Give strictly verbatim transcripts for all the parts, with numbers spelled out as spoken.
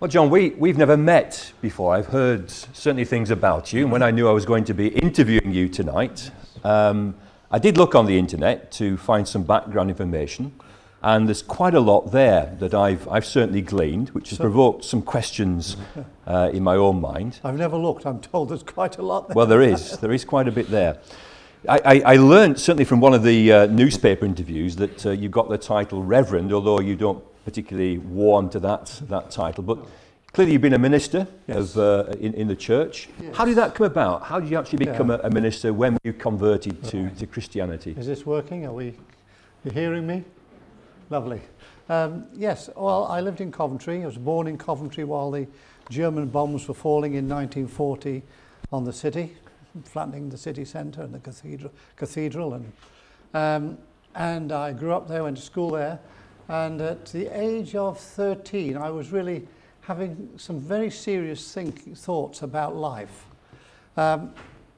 Well, John, we, we've never met before. I've heard certainly things about you. And when I knew I was going to be interviewing you tonight, um, I did look on the internet to find some background information. And there's quite a lot there that I've, I've certainly gleaned, which has so, provoked some questions uh, in my own mind. I've never looked. I'm told there's quite a lot there. Well, there is. There is quite a bit there. I, I, I learned certainly from one of the uh, newspaper interviews that uh, you got the title Reverend, although you don't particularly warm to that that title. But clearly you've been a minister yes. of, uh, in, in the church. Yes. How did that come about? How did you actually become yeah. a, a minister? When were you converted to, right. to Christianity? Is this working? Are we you hearing me? Lovely. Um, yes, well, I lived in Coventry. I was born in Coventry while the German bombs were falling in nineteen forty on the city, flattening the city centre and the cathedral. cathedral and, um, and I grew up there, went to school there. And at the age of thirteen, I was really having some very serious think, thoughts about life. Um,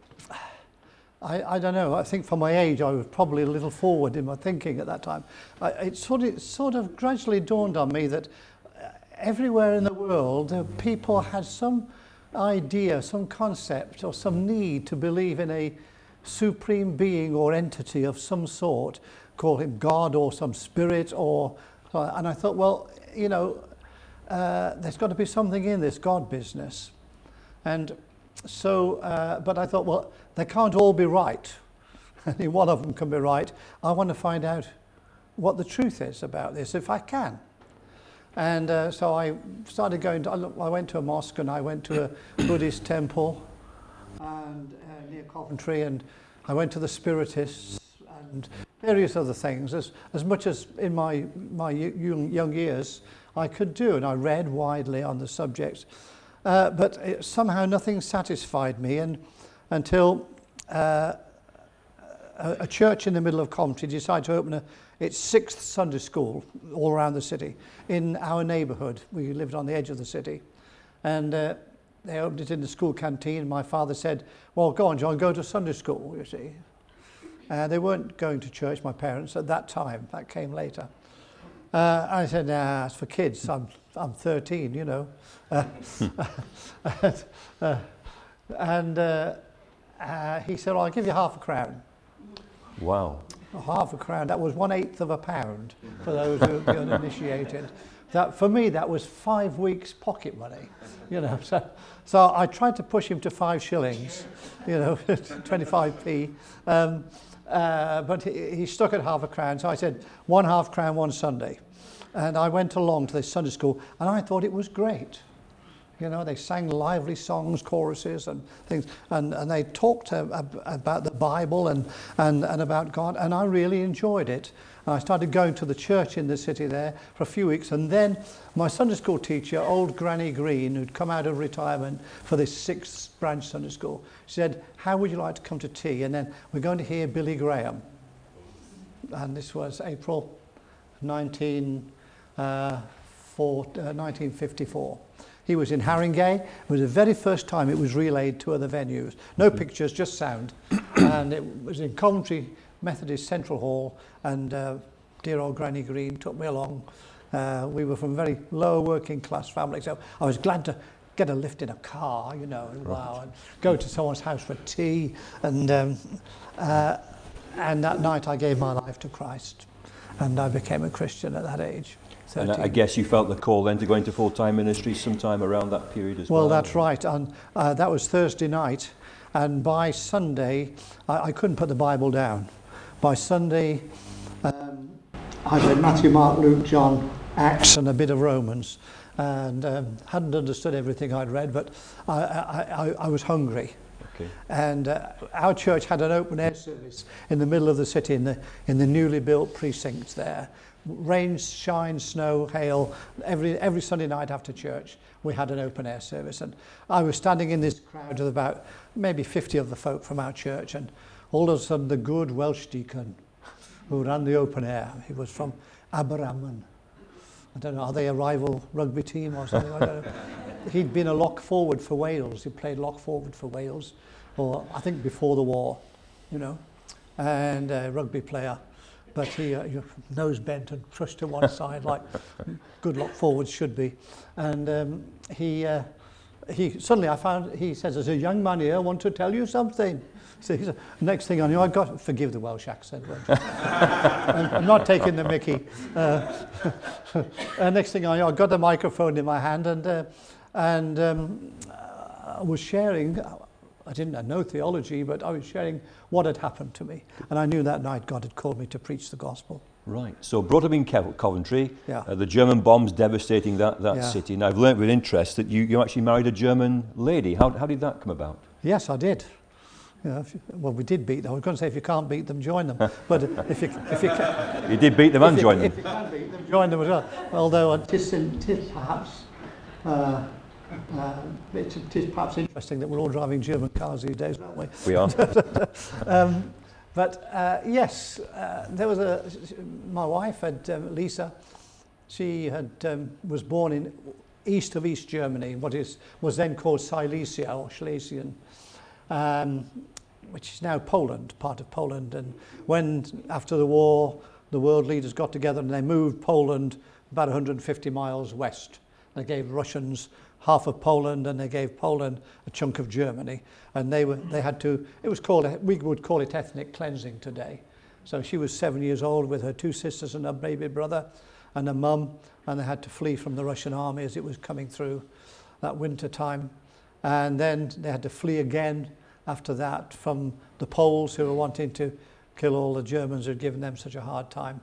I, I don't know, I think for my age I was probably a little forward in my thinking at that time. I, it, sort of, it sort of gradually dawned on me that everywhere in the world uh, people had some idea, some concept or some need to believe in a supreme being or entity of some sort, call him God or some spirit or... And I thought, well, you know, uh, there's got to be something in this God business. And so, uh, but I thought, well, they can't all be right. Only one of them can be right. I want to find out what the truth is about this, if I can. And uh, so I started going to, I went to a mosque and I went to a Buddhist temple and uh, near Coventry, and I went to the Spiritists and various other things, as, as much as in my, my young, young years I could do, and I read widely on the subject. Uh, but it, somehow nothing satisfied me, and until uh, a, a church in the middle of Coventry decided to open a, its sixth Sunday school all around the city in our neighbourhood. We lived on the edge of the city, and uh, they opened it in the school canteen. My father said, well, go on, John, go to Sunday school, you see. Uh, they weren't going to church, my parents, at that time. That came later. Uh, I said, nah, it's for kids. I'm, I'm thirteen, you know. Uh, uh, and uh, uh, he said, well, I'll give you half a crown. Wow. Half a crown. That was one-eighth of a pound for those who are uninitiated. That, for me, that was five weeks' pocket money, you know. So, so I tried to push him to five shillings, you know, twenty-five p. Um, uh, but he, he stuck at half a crown. So I said, one half crown, one Sunday. And I went along to this Sunday school, and I thought it was great. You know, they sang lively songs, choruses and things, and, and they talked uh, ab about the Bible and, and, and about God, and I really enjoyed it. And I started going to the church in the city there for a few weeks, and then my Sunday school teacher, old Granny Green, who'd come out of retirement for this sixth branch Sunday school, said, how would you like to come to tea? And then we're going to hear Billy Graham. And this was April nineteen fifty-four. He was in Haringey. It was the very first time it was relayed to other venues. No pictures, just sound. And it was in Coventry Methodist Central Hall, and uh, dear old Granny Green took me along. Uh, we were from a very low working class family, so I was glad to get a lift in a car, you know, and, wow, and go to someone's house for tea. And, um, uh, and that night I gave my life to Christ, and I became a Christian at that age. And I guess you felt the call then to go into full-time ministry sometime around that period as well. Well, that's right. And uh, that was Thursday night. And by Sunday, I, I couldn't put the Bible down. By Sunday, um, I read Matthew, Mark, Luke, John, Acts, and a bit of Romans. And um, hadn't understood everything I'd read, but I, I, I, I was hungry. Okay. And uh, our church had an open air service in the middle of the city, in the, in the newly built precincts there. Rain, shine, snow, hail, every every Sunday night after church we had an open air service, and I was standing in this crowd of about maybe fifty of the folk from our church, and all of a sudden the good Welsh deacon who ran the open air, he was from Aberraman. I don't know, are they a rival rugby team or something? I don't know. He'd been a lock forward for Wales. He played lock forward for Wales, or I think before the war, you know, and a rugby player. But he, uh, nose bent and crushed to one side, like good luck forwards should be. And um, he, uh, he suddenly I found, he says, there's a young man here, I want to tell you something. So he said, next thing I knew, I got, forgive the Welsh accent, won't you? I'm, I'm not taking the mickey. Uh, uh, next thing I knew, I got the microphone in my hand and, uh, and um, I was sharing, I didn't have no theology, but I was sharing what had happened to me. And I knew that night God had called me to preach the gospel. Right. So brought up in Kev- Coventry, Yeah. uh, the German bombs devastating that, that Yeah. city. And I've learnt with interest that you, you actually married a German lady. How, how did that come about? Yes, I did. You know, if you, well, we did beat them. I was going to say, if you can't beat them, join them. But if you, if you can... You did beat them and if you, joined them. If you can beat them, join them as well. Although it is, it is perhaps... Uh, uh, it is perhaps interesting that we're all driving German cars these days, aren't we? We are. um, but uh, yes, uh, there was a... My wife had, um, Lisa, she had um, was born in east of East Germany, what is was then called Silesia or Schlesien. Um, which is now Poland, part of Poland. And when, after the war, the world leaders got together and they moved Poland about one hundred fifty miles west. They gave Russians half of Poland and they gave Poland a chunk of Germany. And they were they had to, it was called, we would call it ethnic cleansing today. So she was seven years old with her two sisters and a baby brother and a mum, and they had to flee from the Russian army as it was coming through that winter time. And then they had to flee again after that from the Poles who were wanting to kill all the Germans who had given them such a hard time.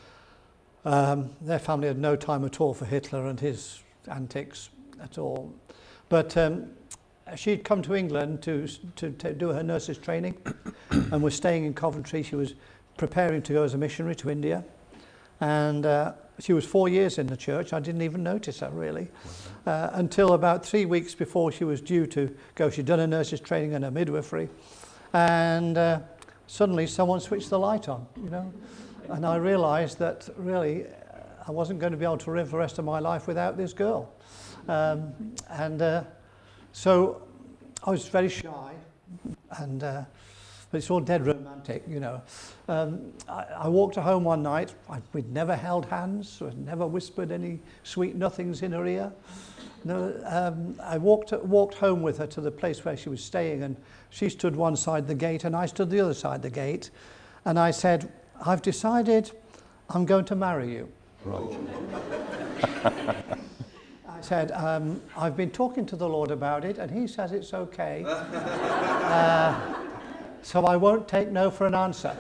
Um, their family had no time at all for Hitler and his antics at all. But um, she'd come to England to, to, to do her nurse's training and was staying in Coventry. She was preparing to go as a missionary to India. And uh, she was four years in the church. I didn't even notice her, really, uh, until about three weeks before she was due to go. She'd done her nurse's training and her midwifery, and uh, suddenly someone switched the light on, you know, and I realised that really I wasn't going to be able to live the rest of my life without this girl, um, and uh, so I was very shy, and. Uh, But it's all dead romantic, you know. Um, I, I walked her home one night. I, we'd never held hands. I'd never whispered any sweet nothings in her ear. No, um, I walked walked home with her to the place where she was staying, and she stood one side the gate, and I stood the other side the gate. And I said, "I've decided I'm going to marry you." Right. I said, um, "I've been talking to the Lord about it, and He says it's okay." uh, So I won't take no for an answer.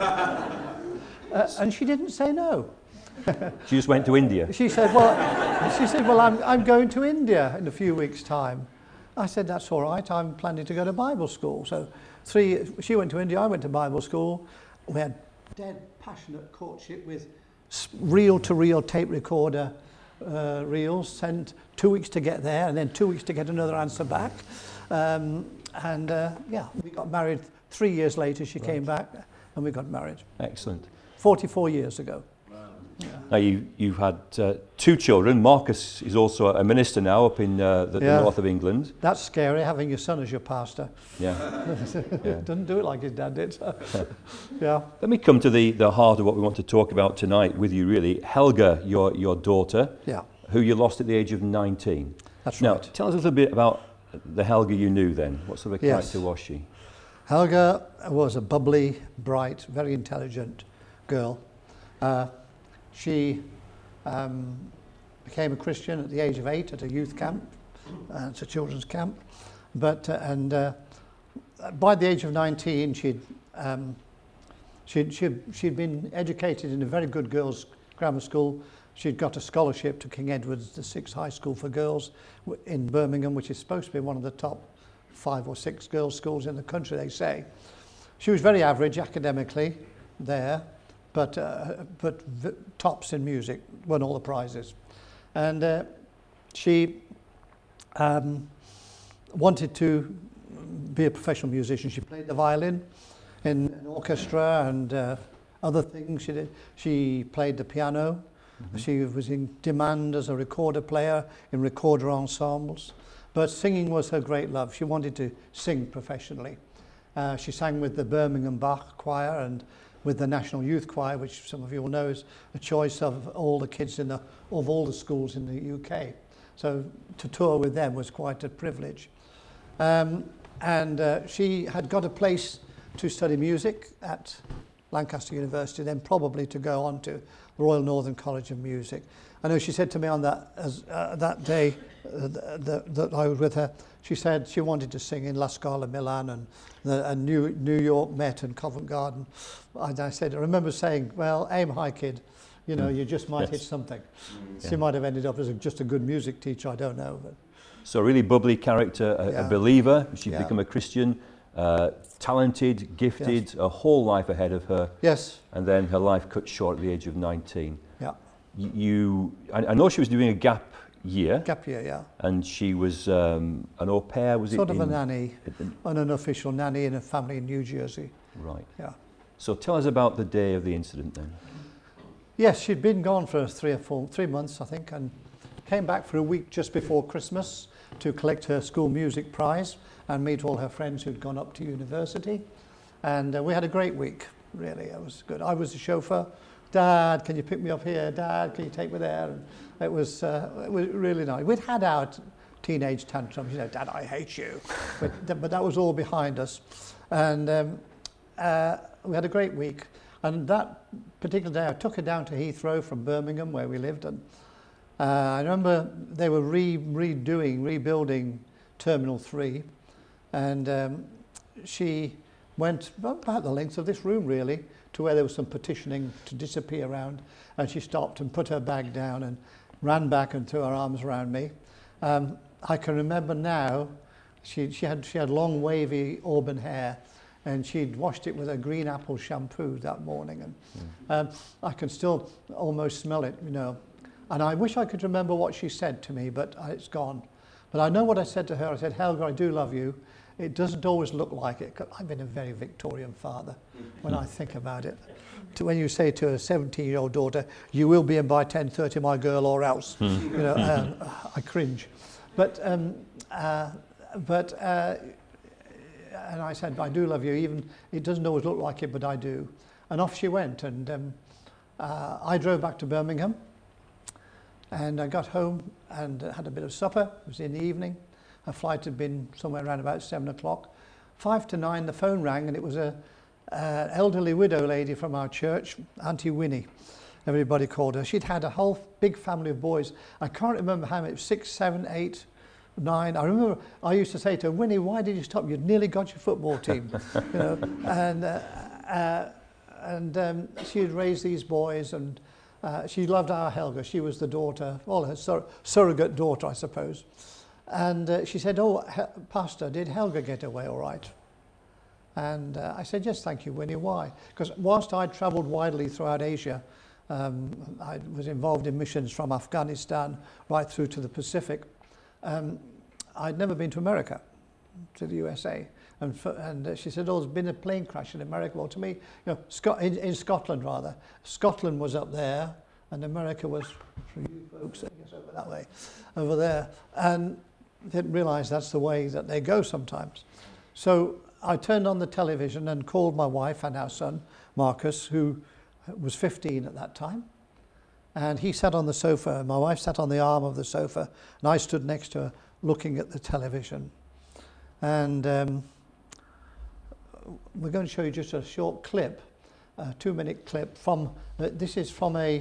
Uh, and she didn't say no. She just went to India. She said, well, she said, well, I'm, I'm going to India in a few weeks' time. I said, that's all right. I'm planning to go to Bible school. So three, she went to India, I went to Bible school. We had dead, passionate courtship with reel-to-reel tape recorder uh, reels, sent two weeks to get there and then two weeks to get another answer back. Um, and uh, yeah, we got married. Three years later, she right. came back and we got married. Excellent. forty-four years ago. Wow. Yeah. Now, you, you've had uh, two children. Marcus is also a minister now up in uh, the, yeah. the north of England. That's scary, having your son as your pastor. Yeah. yeah. Doesn't do it like his dad did. So. yeah. Let me come to the, the heart of what we want to talk about tonight with you, really. Helga, your, your daughter, yeah. who you lost at the age of nineteen. That's now, right. Now, tell us a little bit about the Helga you knew then. What sort of a yes. character was she? Helga was a bubbly, bright, very intelligent girl. Uh, she um, became a Christian at the age of eight at a youth camp. Uh, it's a children's camp. But, uh, and uh, by the age of nineteen, she'd, um, she'd, she'd, she'd been educated in a very good girls' grammar school. She'd got a scholarship to King Edward's, the sixth high school for girls in Birmingham, which is supposed to be one of the top five or six girls' schools in the country, they say. She was very average academically there, but uh, but v- tops in music, won all the prizes. And uh, she um, wanted to be a professional musician. She played the violin in an orchestra and uh, other things. She did. She played the piano. Mm-hmm. She was in demand as a recorder player in recorder ensembles. But singing was her great love. She wanted to sing professionally. Uh, she sang with the Birmingham Bach Choir and with the National Youth Choir, which some of you will know is a choice of all the kids in the, of all the schools in the U K. So to tour with them was quite a privilege. Um, and uh, she had got a place to study music at Lancaster University, then probably to go on to the Royal Northern College of Music. I know she said to me on that as, uh, that day uh, that, that I was with her, she said she wanted to sing in La Scala Milan and, the, and New, New York Met and Covent Garden. And I said, I remember saying, well, aim high, kid. You know, you just might yes. hit something. Yeah. She might have ended up as a, just a good music teacher, I don't know. But. So a really bubbly character, a, yeah. a believer. She'd yeah. become a Christian, uh, talented, gifted, yes. a whole life ahead of her. Yes. And then her life cut short at the age of nineteen. Yeah. You, I, I know she was doing a gap year. Gap year, yeah. And she was um, an au pair, was sort it? Sort of a nanny, in, an unofficial nanny in a family in New Jersey. Right. Yeah. So tell us about the day of the incident then. Yes, she'd been gone for three or four, three months, I think, and came back for a week just before Christmas to collect her school music prize and meet all her friends who'd gone up to university. And uh, we had a great week, really. It was good. I was the chauffeur. Dad, can you pick me up here? Dad, can you take me there? And it was, uh, it was really nice. We'd had our teenage tantrums, you know, Dad, I hate you. But, but that was all behind us. And um, uh, we had a great week. And that particular day, I took her down to Heathrow from Birmingham, where we lived. And uh, I remember they were re redoing, rebuilding Terminal three. And um, she went about the length of this room, really, to where there was some petitioning to disappear around. And she stopped and put her bag down and ran back and threw her arms around me. Um, I can remember now, she, she, had, she had long, wavy auburn hair. And she'd washed it with a green apple shampoo that morning. And mm. um, I can still almost smell it, you know. And I wish I could remember what she said to me, but it's gone. But I know what I said to her. I said, Helga, I do love you. It doesn't always look like it. I've been a very Victorian father when I think about it. To when you say to a seventeen-year-old daughter, you will be in by ten thirty, my girl, or else. you know, um, I cringe. But, um, uh, but, uh, and I said, I do love you, even it doesn't always look like it, but I do. And off she went. And um, uh, I drove back to Birmingham. And I got home and had a bit of supper. It was in the evening. Her flight had been somewhere around about seven o'clock. Five to nine, the phone rang, and it was a uh, elderly widow lady from our church, Auntie Winnie. Everybody called her. She'd had a whole big family of boys. I can't remember how many, six, seven, eight, nine. I remember I used to say to her, Winnie, why did you stop? You'd nearly got your football team. you know, and uh, uh, and um, she had raised these boys, and uh, she loved our Helga. She was the daughter, well, her sur surrogate daughter, I suppose. And uh, she said, oh, Pastor, did Helga get away all right? And uh, I said, yes, thank you, Winnie. Why? Because whilst I'd travelled widely throughout Asia, um, I was involved in missions from Afghanistan right through to the Pacific. Um, I'd never been to America, to the U S A. And, for, and uh, she said, oh, there's been a plane crash in America. Well, to me, you know, Scot in, in Scotland, rather. Scotland was up there, and America was, for you folks, I guess, over that way, over there. And didn't realise that's the way that they go sometimes. So I turned on the television and called my wife and our son, Marcus, who was fifteen at that time. And he sat on the sofa, and my wife sat on the arm of the sofa, and I stood next to her looking at the television. And um, we're going to show you just a short clip, a two-minute clip from, uh, this is from a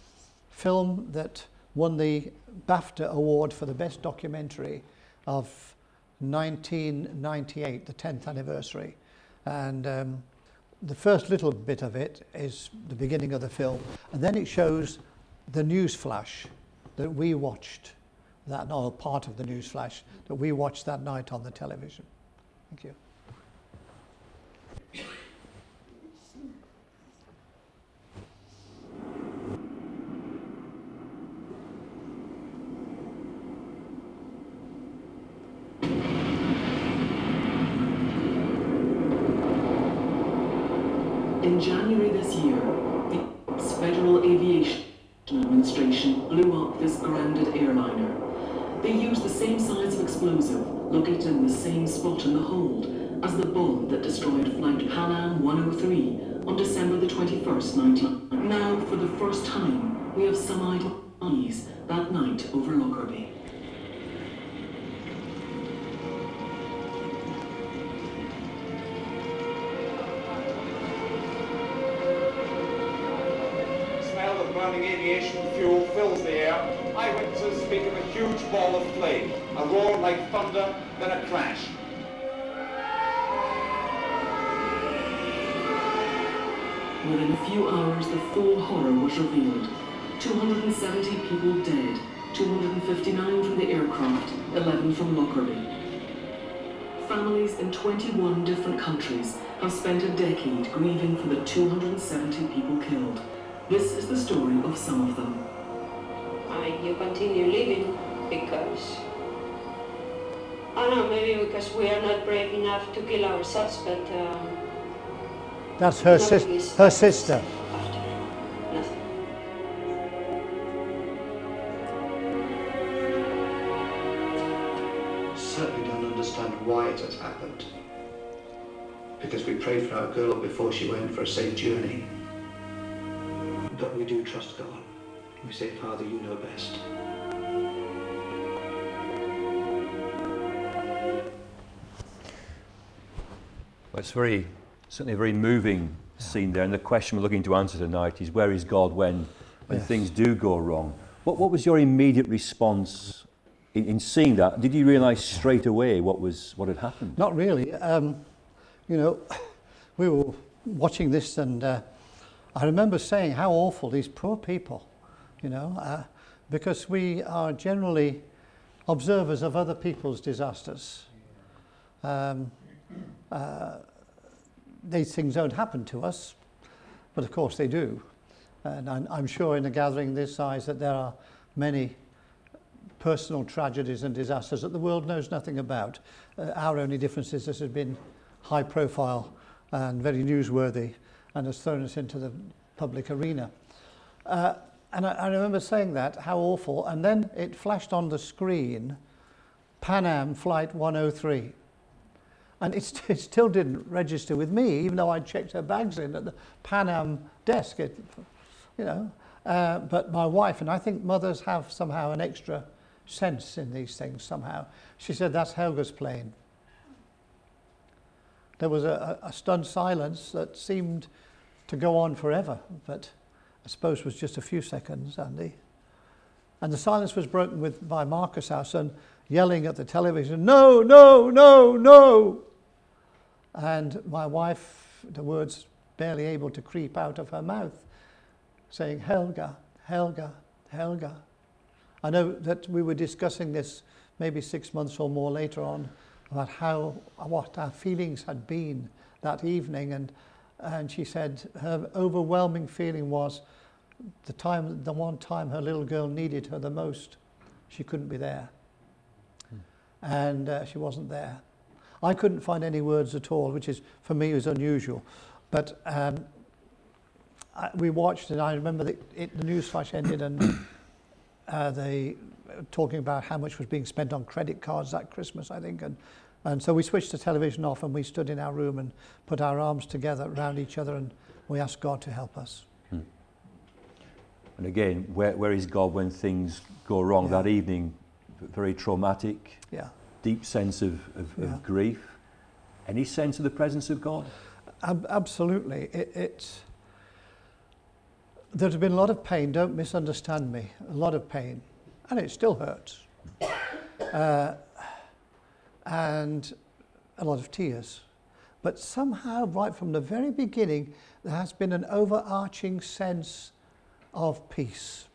film that won the BAFTA Award for the Best Documentary of nineteen ninety-eight, the tenth anniversary. And um, the first little bit of it is the beginning of the film, and then it shows the news flash that we watched, that or part of the news flash that we watched that night on the television. Thank you. In January this year, the Federal Aviation Administration blew up this grounded airliner. They used the same size of explosive located in the same spot in the hold as the bomb that destroyed Flight Pan Am one oh three on December the twenty-first, nineteen... Now, for the first time, we have some ideas that night over Lockerbie. Burning aviation fuel fills the air. Eyewitnesses speak of a huge ball of flame, a roar like thunder, then a crash. Within a few hours, the full horror was revealed. two hundred seventy people dead, two hundred fifty-nine from the aircraft, eleven from Lockerbie. Families in twenty-one different countries have spent a decade grieving for the two hundred seventy people killed. This is the story of some of them. I mean, you continue living because, I don't know, maybe because we are not brave enough to kill ourselves, but um, that's her, sis her sister. After nothing. Certainly don't understand why it has happened. Because we prayed for our girl before she went for a safe journey. But we do trust God. We say, Father, you know best. Well, it's very, certainly a very moving scene there, and the question we're looking to answer tonight is, where is God when, when Yes. things do go wrong? What, what was your immediate response in, in seeing that? Did you realise straight away what was what had happened? Not really. Um, you know, we were watching this, and uh, I remember saying how awful these poor people, you know, uh, because we are generally observers of other people's disasters. Um, uh, these things don't happen to us, but of course they do. And I'm, I'm sure in a gathering this size that there are many personal tragedies and disasters that the world knows nothing about. Uh, our only difference is this has been high profile and very newsworthy, and has thrown us into the public arena. Uh, and I, I remember saying that, how awful, and then it flashed on the screen, Pan Am Flight one oh three. And it, st it still didn't register with me, even though I'd checked her bags in at the Pan Am desk, it, you know. Uh, but my wife, and I think mothers have somehow an extra sense in these things somehow, she said, that's Helga's plane. There was a, a stunned silence that seemed to go on forever, but I suppose was just a few seconds, Andy. And the silence was broken with by Marcus, our son, yelling at the television, no, no, no, no. And my wife, the words barely able to creep out of her mouth, saying, Helga, Helga, Helga. I know that we were discussing this maybe six months or more later on, about how, what our feelings had been that evening, and and she said her overwhelming feeling was the time, the one time her little girl needed her the most, she couldn't be there. Hmm. And uh, she wasn't there. I couldn't find any words at all, which is, for me, was unusual. But um, I, we watched, and I remember the, it, the news flash ended, and uh, they talking about how much was being spent on credit cards that Christmas, I think, and and so we switched the television off, and we stood in our room and put our arms together around each other, and we asked God to help us. Hmm. And again, where where is God when things go wrong? Yeah. That evening, very traumatic, Yeah, deep sense of, of, Yeah. of grief. Any sense of the presence of God? Ab absolutely. It, it's there's been a lot of pain. Don't misunderstand me. A lot of pain. And it still hurts. Uh, and a lot of tears. But somehow, right from the very beginning, there has been an overarching sense of peace.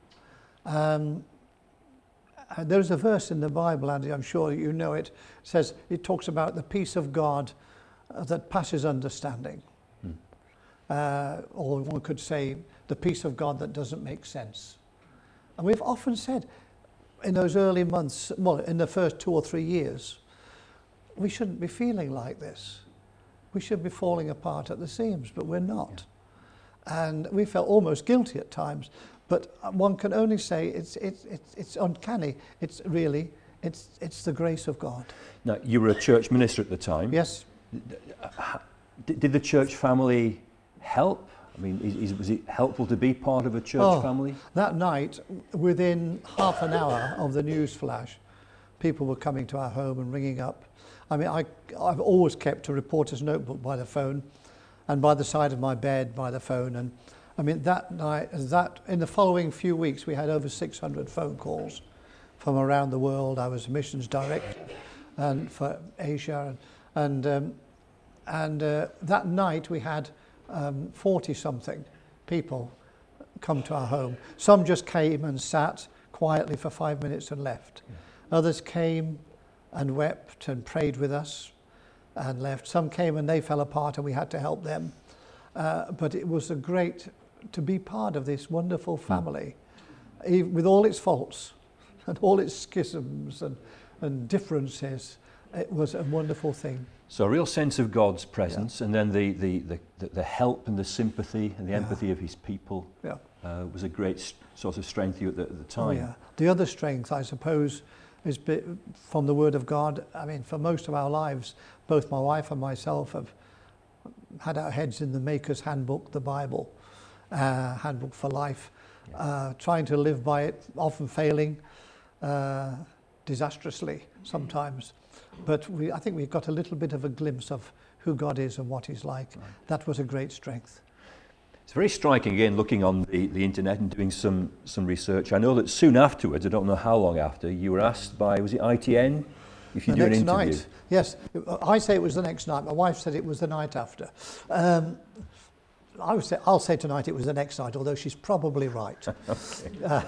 Um, and there's a verse in the Bible, Andy, I'm sure you know it, it says, it talks about the peace of God uh, that passes understanding. Hmm. Uh, or one could say, the peace of God that doesn't make sense. And we've often said, in those early months, well, in the first two or three years, we shouldn't be feeling like this. We should be falling apart at the seams, but we're not. Yeah. And we felt almost guilty at times, but one can only say it's, it's, it's, it's uncanny. It's really, it's, it's the grace of God. Now, you were a church minister at the time. Yes. Did, did the church family help? I mean, is, is, was it helpful to be part of a church Oh, family? That night, within half an hour of the news flash, people were coming to our home and ringing up. I mean, I, I've always kept a reporter's notebook by the phone, and by the side of my bed by the phone. And I mean, that night, that in the following few weeks, we had over six hundred phone calls from around the world. I was missions director and for Asia, and and, um, and uh, that night we had um, forty something people come to our home. Some just came and sat quietly for five minutes and left. Yeah. Others came and wept and prayed with us and left. Some came and they fell apart and we had to help them. Uh, but it was a great to be part of this wonderful family, mm. even with all its faults and all its schisms and, and differences. It was a wonderful thing. So a real sense of God's presence, yeah. and then the, the, the, the help and the sympathy and the yeah. empathy of his people yeah. uh, was a great s- sort of strength to you at the, at the time. Oh, yeah. The other strength, I suppose, is be, from the Word of God. I mean, for most of our lives, both my wife and myself have had our heads in the Maker's Handbook, the Bible, uh, Handbook for Life, yeah. uh, trying to live by it, often failing uh, disastrously sometimes. But we, I think we've got a little bit of a glimpse of who God is and what he's like. Right. That was a great strength. It's very striking, again, looking on the, the internet and doing some, some research. I know that soon afterwards, I don't know how long after, you were asked by, was it I T N, if you the do an next interview? Night. Yes, I say it was the next night. My wife said it was the night after. Um, I would say, I'll say tonight it was the next night, although she's probably right. uh,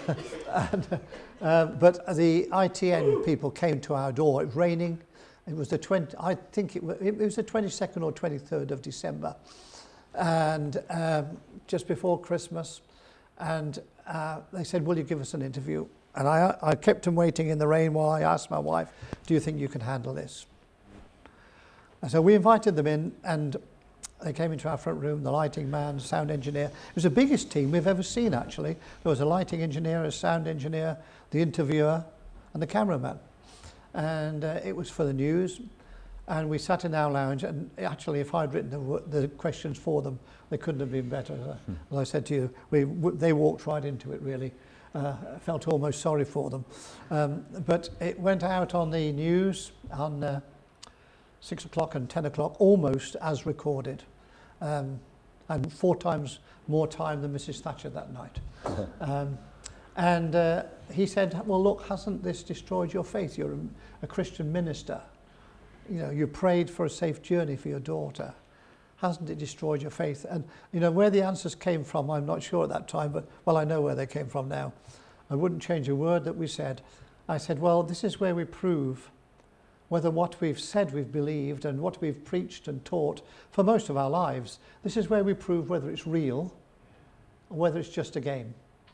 and, uh, but the I T N people came to our door. It was raining. It was the twenty. I think it was, it was the twenty-second or twenty-third of December, and um, just before Christmas. And uh, they said, "Will you give us an interview?" And I, I kept them waiting in the rain while I asked my wife, "Do you think you can handle this?" And so we invited them in, and they came into our front room, the lighting man, sound engineer. It was the biggest team we've ever seen, actually. There was a lighting engineer, a sound engineer, the interviewer, and the cameraman. And uh, it was for the news. And we sat in our lounge, and actually, if I'd written the, the questions for them, they couldn't have been better. Hmm. As I said to you, we, w- they walked right into it, really. Uh, I felt almost sorry for them. Um, but it went out on the news on uh, six o'clock and ten o'clock, almost as recorded. Um, and four times more time than Missus Thatcher that night. um, and uh, he said, "Well, look, hasn't this destroyed your faith? You're a, a Christian minister. You know, you prayed for a safe journey for your daughter. Hasn't it destroyed your faith?" And, you know, where the answers came from, I'm not sure at that time, but, well, I know where they came from now. I wouldn't change a word that we said. I said, well, this is where we prove whether what we've said we've believed and what we've preached and taught for most of our lives, this is where we prove whether it's real or whether it's just a game.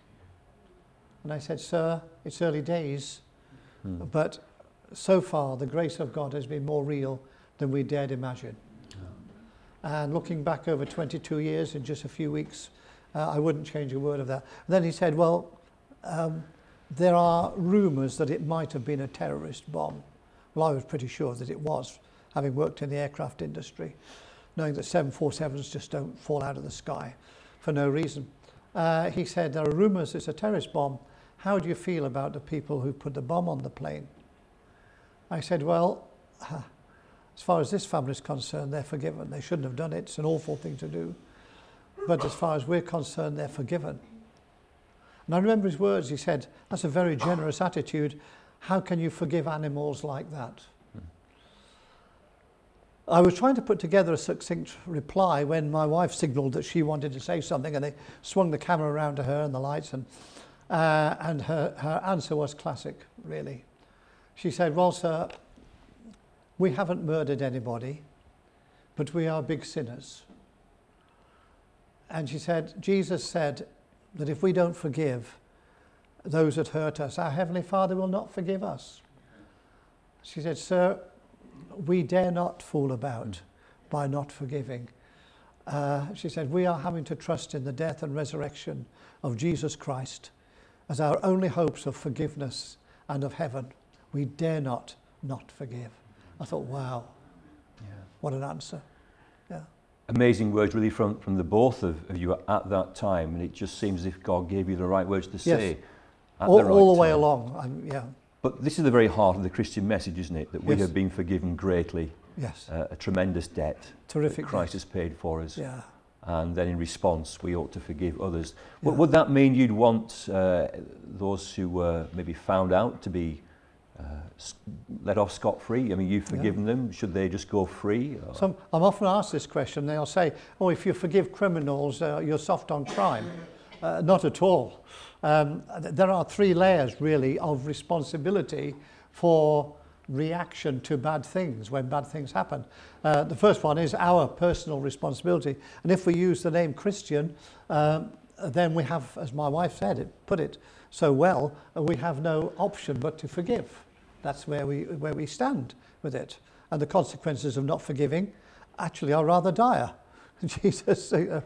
And I said, "Sir, it's early days, hmm. but so far the grace of God has been more real than we dared imagine." And looking back over twenty-two years in just a few weeks, uh, I wouldn't change a word of that. And then he said, well, um, there are rumours that it might have been a terrorist bomb. Well, I was pretty sure that it was, having worked in the aircraft industry, knowing that seven forty-sevens just don't fall out of the sky for no reason. Uh, he said, there are rumours it's a terrorist bomb. How do you feel about the people who put the bomb on the plane? I said, well, uh, as far as this family is concerned, they're forgiven. They shouldn't have done it. It's an awful thing to do. But as far as we're concerned, they're forgiven. And I remember his words. He said, that's a very generous attitude. How can you forgive animals like that? Hmm. I was trying to put together a succinct reply when my wife signalled that she wanted to say something, and they swung the camera around to her and the lights, and, uh, and her, her answer was classic, really. She said, well, sir, we haven't murdered anybody, but we are big sinners. And she said, Jesus said that if we don't forgive those that hurt us, our Heavenly Father will not forgive us. She said, sir, we dare not fool about by not forgiving. Uh, she said, we are having to trust in the death and resurrection of Jesus Christ as our only hopes of forgiveness and of heaven. We dare not not forgive. I thought, wow, yeah. What an answer. Yeah. amazing words really from, from the both of, of you at that time, and it just seems as if God gave you the right words to say. Yes. At all, the right all the way time. along. I'm, yeah. But this is the very heart of the Christian message, isn't it? That we Yes. have been forgiven greatly. Yes. Uh, a tremendous debt Terrific that Christ debt. has paid for us. Yeah. And then in response, we ought to forgive others. Yeah. Would, would that mean you'd want uh, those who were maybe found out to be uh, s- let off scot-free? I mean, you've forgiven them. Should they just go free? Or? Some, I'm often asked this question. They'll say, oh, if you forgive criminals, uh, you're soft on crime. Uh, not at all. Um, th- there are three layers, really, of responsibility for reaction to bad things when bad things happen. Uh, the first one is our personal responsibility. And if we use the name Christian, um, then we have, as my wife said it, put it so well, uh, we have no option but to forgive. That's where we, where we stand with it. And the consequences of not forgiving actually are rather dire. Jesus, uh,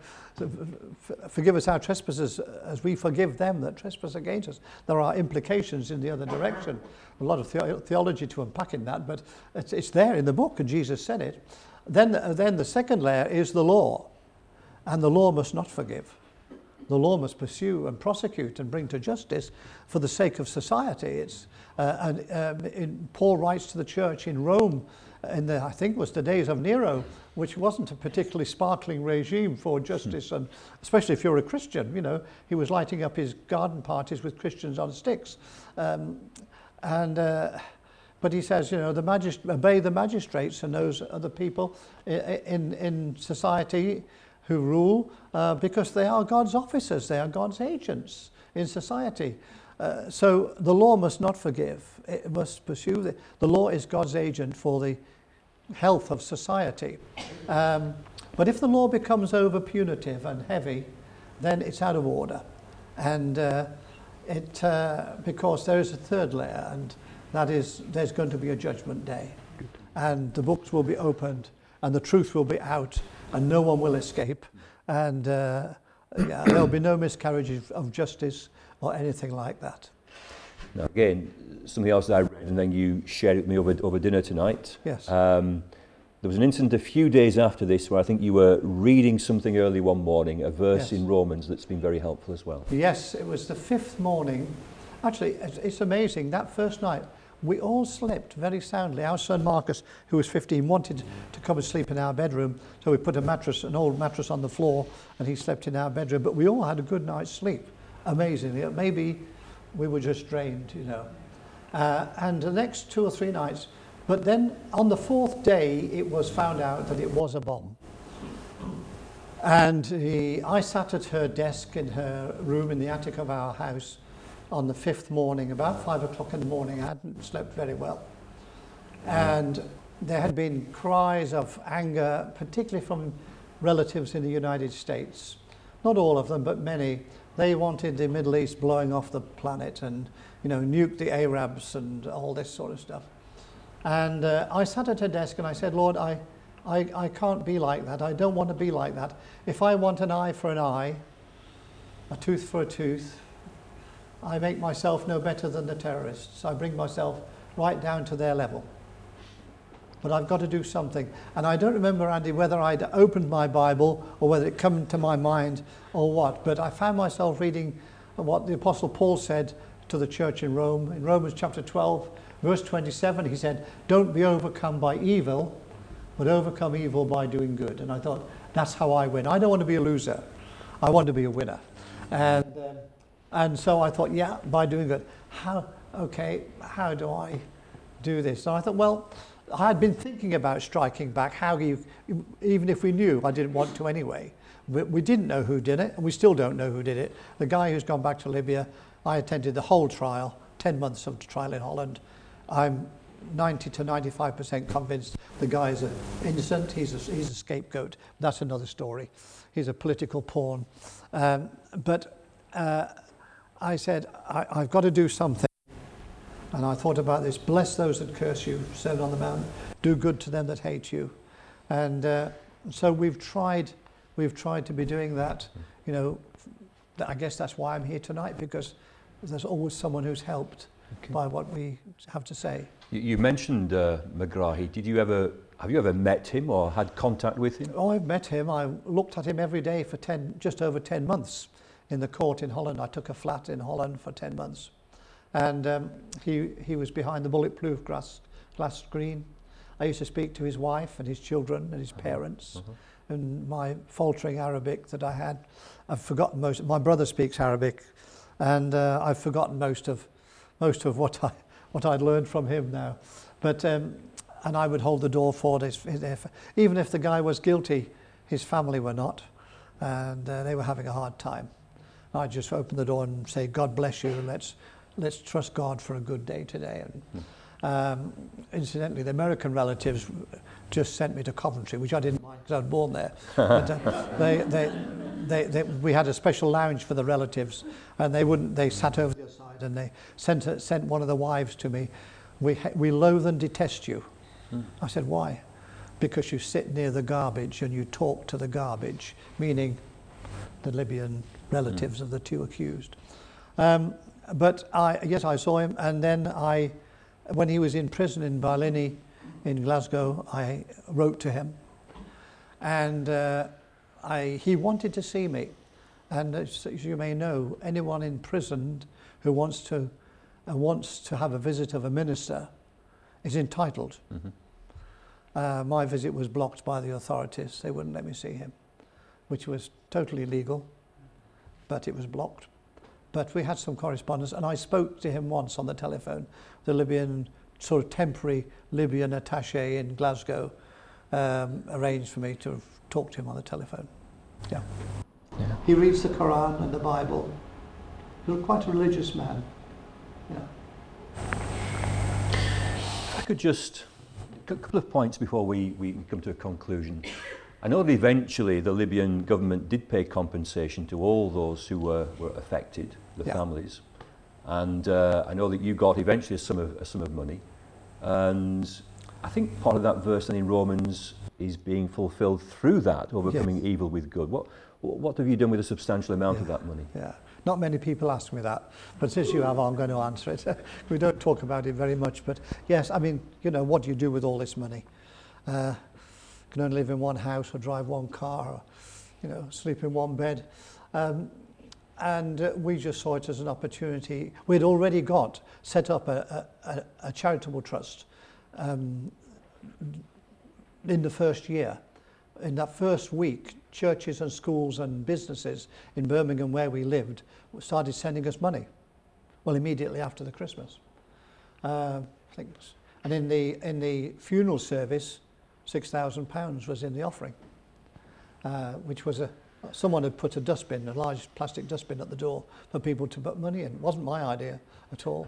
forgive us our trespasses as we forgive them that trespass against us. There are implications in the other direction. A lot of the- theology to unpack in that, but it's, it's there in the book, and Jesus said it. Then, uh, then the second layer is the law, and the law must not forgive. The law must pursue and prosecute and bring to justice for the sake of society. It's, uh, and um, in, Paul writes to the church in Rome, in the, I think it was the days of Nero, which wasn't a particularly sparkling regime for justice, and especially if you're a Christian, you know, he was lighting up his garden parties with Christians on sticks. Um, and uh, but he says, you know, the magist- obey the magistrates and those other people in, in, in society who rule, uh, because they are God's officers, they are God's agents in society. Uh, so the law must not forgive, it must pursue. The, the law is God's agent for the health of society. Um, but if the law becomes over punitive and heavy, then it's out of order. And uh, it uh, because there is a third layer, and that is there's going to be a judgment day. Good. And the books will be opened, and the truth will be out, and no one will escape. And uh, yeah, there'll be no miscarriage of justice or anything like that. Now, again, something else that I read, and then you shared it with me over, over dinner tonight. Yes. Um, there was an incident a few days after this where I think you were reading something early one morning, a verse Yes. in Romans that's been very helpful as well. Yes, it was the fifth morning. Actually, it's, it's amazing. That first night, we all slept very soundly. Our son Marcus, who was fifteen, wanted to come and sleep in our bedroom, so we put a mattress, an old mattress on the floor, and he slept in our bedroom. But we all had a good night's sleep, amazingly. Maybe we were just drained, you know. Uh, and the next two or three nights, but then on the fourth day, it was found out that it was a bomb. And he, I sat at her desk in her room in the attic of our house on the fifth morning, about five o'clock in the morning. I hadn't slept very well. And there had been cries of anger, particularly from relatives in the United States. Not all of them, but many. They wanted the Middle East blowing off the planet and, you know, nuke the Arabs and all this sort of stuff. And uh, I sat at her desk and I said, Lord, I, I, I can't be like that. I don't want to be like that. If I want an eye for an eye, a tooth for a tooth, I make myself no better than the terrorists. I bring myself right down to their level. But I've got to do something. And I don't remember, Andy, whether I'd opened my Bible or whether it came to my mind or what. But I found myself reading what the Apostle Paul said to the church in Rome. In Romans chapter twelve, verse twenty-seven, he said, don't be overcome by evil, but overcome evil by doing good. And I thought, that's how I win. I don't want to be a loser. I want to be a winner. And, um, and so I thought, yeah, by doing good. How, okay, how do I do this? And I thought, well, I had been thinking about striking back, how you, even if we knew, I didn't want to anyway. We, we didn't know who did it, and we still don't know who did it. The guy who's gone back to Libya, I attended the whole trial, ten months of trial in Holland. I'm ninety to ninety-five percent convinced the guy is innocent, he's a, he's a scapegoat. That's another story. He's a political pawn. Um, but uh, I said, I, I've got to do something. And I thought about this, bless those that curse you, Sermon on the Mount, do good to them that hate you. And uh, so we've tried, we've tried to be doing that. You know, I guess that's why I'm here tonight, because there's always someone who's helped okay. by what we have to say. You, you mentioned uh, Megrahi. Did you ever have you ever met him or had contact with him? Oh, I've met him. I looked at him every day for ten, just over ten months in the court in Holland. I took a flat in Holland for ten months. And um, he, he was behind the bulletproof glass, glass screen. I used to speak to his wife and his children and his parents. Uh-huh. And my faltering Arabic that I had, I've forgotten most. My brother speaks Arabic, and uh, I've forgotten most of most of what I what I'd learned from him now. But um, and I would hold the door for this, even if the guy was guilty, his family were not, and uh, they were having a hard time. I'd just open the door and say, "God bless you. Let's let's trust God for a good day today." And, mm. Um, incidentally, the American relatives just sent me to Coventry, which I didn't mind because I was born there. But uh, they, they, they, they, we had a special lounge for the relatives, and they wouldn't. They sat over the other side, and they sent a, sent one of the wives to me. We we loathe and detest you. Mm. I said, why? Because you sit near the garbage and you talk to the garbage, meaning the Libyan relatives mm. of the two accused. Um, but I yes, I saw him, and then I. When he was in prison in Barlinnie, in Glasgow, I wrote to him, and uh, I, he wanted to see me. And as you may know, anyone imprisoned who wants to uh, wants to have a visit of a minister is entitled. Mm-hmm. Uh, my visit was blocked by the authorities. They wouldn't let me see him, which was totally legal, but it was blocked. But we had some correspondence, and I spoke to him once on the telephone. The Libyan, sort of temporary Libyan attaché in Glasgow um, arranged for me to talk to him on the telephone. Yeah. yeah. He reads the Quran and the Bible. He's quite a religious man. Yeah. I could just, a couple of points before we, we come to a conclusion. I know that eventually the Libyan government did pay compensation to all those who were, were affected, the yeah. families. And uh, I know that you got eventually a sum of, a sum of money. And I think part of that verse then in Romans is being fulfilled through that, overcoming yes. evil with good. What, what have you done with a substantial amount yeah. of that money? Yeah, not many people ask me that, but since you have, I'm going to answer it. We don't talk about it very much, but yes, I mean, you know, what do you do with all this money? Uh, can only live in one house or drive one car or, you know, sleep in one bed. Um, and uh, we just saw it as an opportunity. We'd already got set up a, a, a charitable trust um, in the first year. In that first week, churches and schools and businesses in Birmingham where we lived started sending us money. Well, immediately after the Christmas. Uh, I think, and in the, in the funeral service, six thousand pounds was in the offering, uh, which was a, someone had put a dustbin, a large plastic dustbin at the door for people to put money in. It wasn't my idea at all.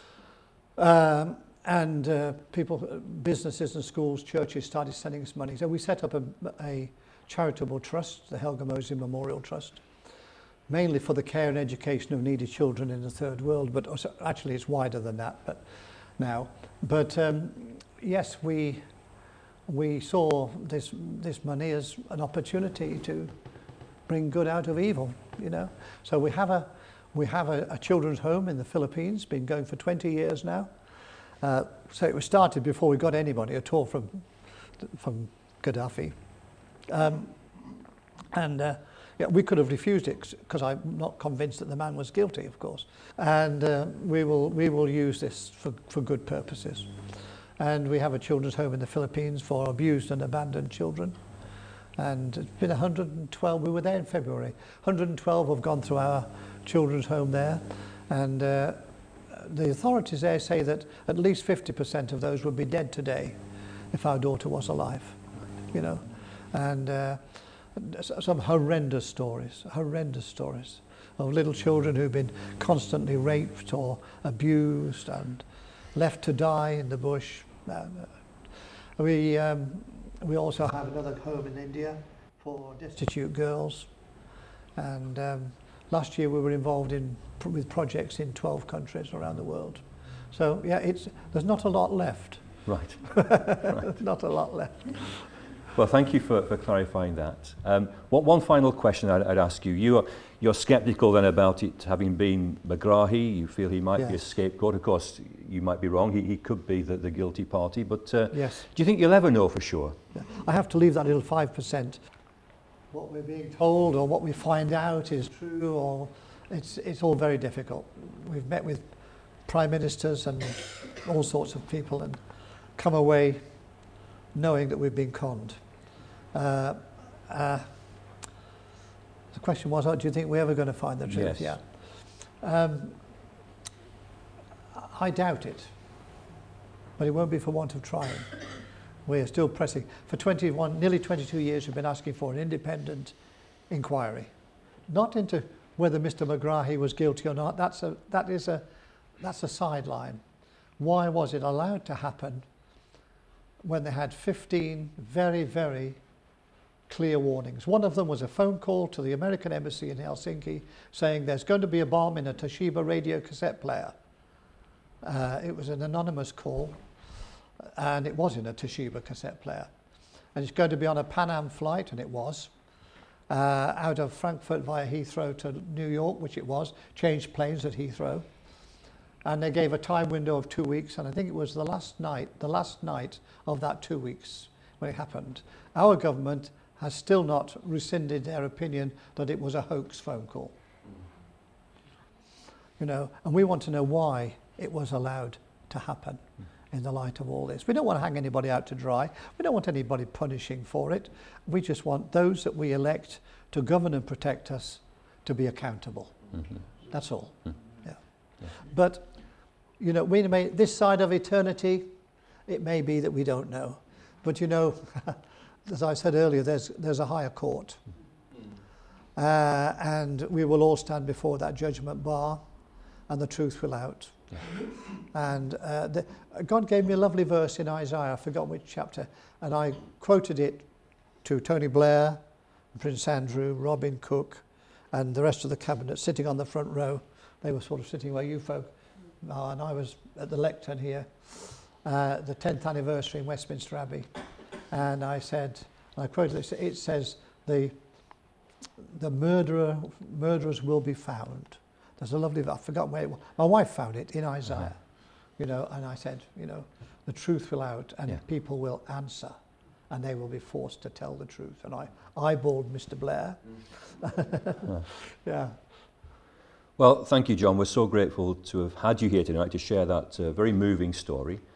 Um, and uh, people, businesses and schools, churches started sending us money. So we set up a, a charitable trust, the Helga Mosey Memorial Trust, mainly for the care and education of needy children in the third world, but also, actually it's wider than that but now. But um, yes, we we saw this this money as an opportunity to bring good out of evil, you know. So we have a we have a, a children's home in the Philippines, been going for twenty years now. Uh, so it was started before we got anybody at all from from Gaddafi, um, and uh, yeah, we could have refused it because I'm not convinced that the man was guilty, of course. And uh, we will we will use this for for good purposes. And we have a children's home in the Philippines for abused and abandoned children. And it's been one hundred twelve, we were there in February. one hundred twelve have gone through our children's home there. And uh, the authorities there say that at least fifty percent of those would be dead today if our daughter was alive, you know. And uh, some horrendous stories, horrendous stories of little children who've been constantly raped or abused and left to die in the bush. Uh, we um, we also have another home in India for destitute girls, and um, last year we were involved in with projects in twelve countries around the world. So yeah, it's there's not a lot left. Right. right. Not a lot left. Well, thank you for, for clarifying that. Um, one, one final question I'd, I'd ask you. You are, you're sceptical then about it having been Megrahi. You feel he might Yes. be a scapegoat. Of course, you might be wrong. He, he could be the, the guilty party. But uh, Yes. do you think you'll ever know for sure? I have to leave that little five percent. What we're being told or what we find out is true, or it's, it's all very difficult. We've met with prime ministers and all sorts of people and come away knowing that we've been conned. Uh, uh, the question was, oh, do you think we're ever going to find the truth? Yes. Yeah. Um, I doubt it, but it won't be for want of trying. We're still pressing. For twenty-one, nearly twenty-two years, we've been asking for an independent inquiry, not into whether Mister Megrahi was guilty or not. That's a that is a that's a sideline. Why was it allowed to happen when they had fifteen very very clear warnings? One of them was a phone call to the American embassy in Helsinki saying there's going to be a bomb in a Toshiba radio cassette player. Uh, it was an anonymous call. And it was in a Toshiba cassette player. And it's going to be on a Pan Am flight, and it was, uh, out of Frankfurt via Heathrow to New York, which it was, changed planes at Heathrow. And they gave a time window of two weeks, and I think it was the last night, the last night of that two weeks when it happened. Our government has still not rescinded their opinion that it was a hoax phone call. You know, and we want to know why it was allowed to happen. In the light of all this, we don't want to hang anybody out to dry. We don't want anybody punishing for it. We just want those that we elect to govern and protect us to be accountable. Mm-hmm. That's all. Mm-hmm. Yeah. Yeah. But you know, we may this side of eternity, it may be that we don't know. But you know, as I said earlier, there's there's a higher court, uh, and we will all stand before that judgment bar, and the truth will out. And uh, the, God gave me a lovely verse in Isaiah, I forgot which chapter, and I quoted it to Tony Blair, Prince Andrew, Robin Cook, and the rest of the cabinet sitting on the front row. They were sort of sitting where you folk are, and I was at the lectern here, uh, the tenth anniversary in Westminster Abbey. And I said, and I quoted this, it says, the, the murderer, murderers will be found. There's a lovely, I forgot where it was. My wife found it in Isaiah, uh-huh. you know, and I said, you know, the truth will out and yeah. people will answer and they will be forced to tell the truth. And I eyeballed Mister Blair. yeah. yeah. Well, thank you, John. We're so grateful to have had you here tonight to share that uh, very moving story.